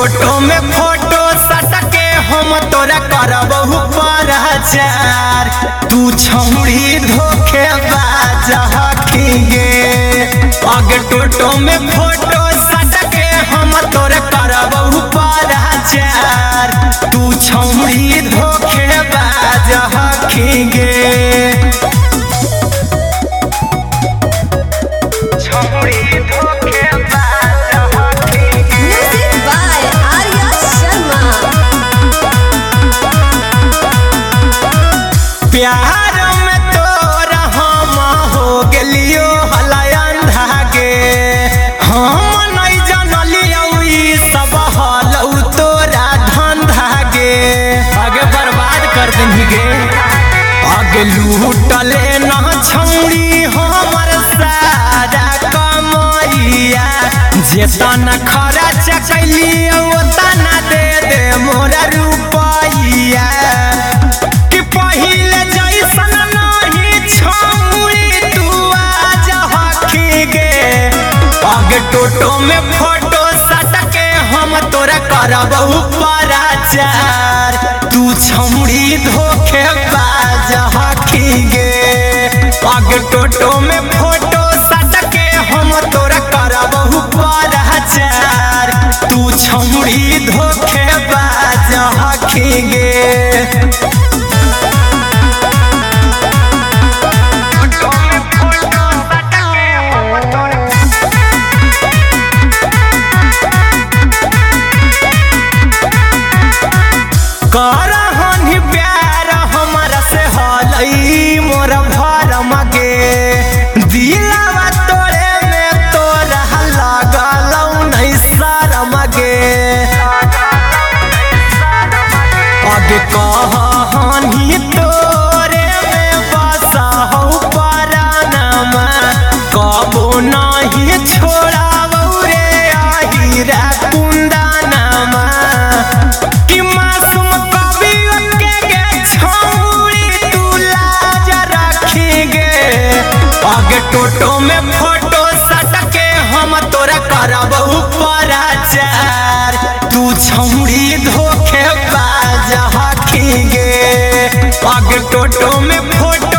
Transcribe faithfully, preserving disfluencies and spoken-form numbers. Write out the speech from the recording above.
टोटो में फोटो सटके हम तोरा करबहु प्रचार। तू छौड़ी धोखेबाज हखिगे अगे टोटो में फोटो सटके हम तोरा करबहु प्रचार। तू छौड़ी धोखेबाज हखिगे प्यार में तोरा हम हो गेलियो हलायन धागे। हम नहीं जानलियो ई सब हलौ तोरा धन धागे। आगे बर्बाद कर देंगे आगे लूटले न छौड़ी हमर सारा कमैया। जेतना खर्च कैलियो ओतना दे दे मोरा रुपैया। टोटो में फोटो सटके हम तोरा करबहु प्रचार। तू छौड़ी धोखेबाज हखिगे आगे टोटो में फोटो सटके हम तोरा करबहु प्रचार। तू छौड़ी धोखेबाज हखिगे करहनि प्यार हमरा से हलई मोर भरम गे। दिलवा तोरे में तोरा लगलौ नहीं शरम गे। आगे कहनी तोरे में बसहु परानमा। कबो नहीं छोड़ाबौ रे आहिरा कुंदनमा। आगे टोटो में फोटो सटके हम तोरा करबहु प्रचार। तू छौड़ी धोखेबाज हखिगे आगे टोटो में फोटो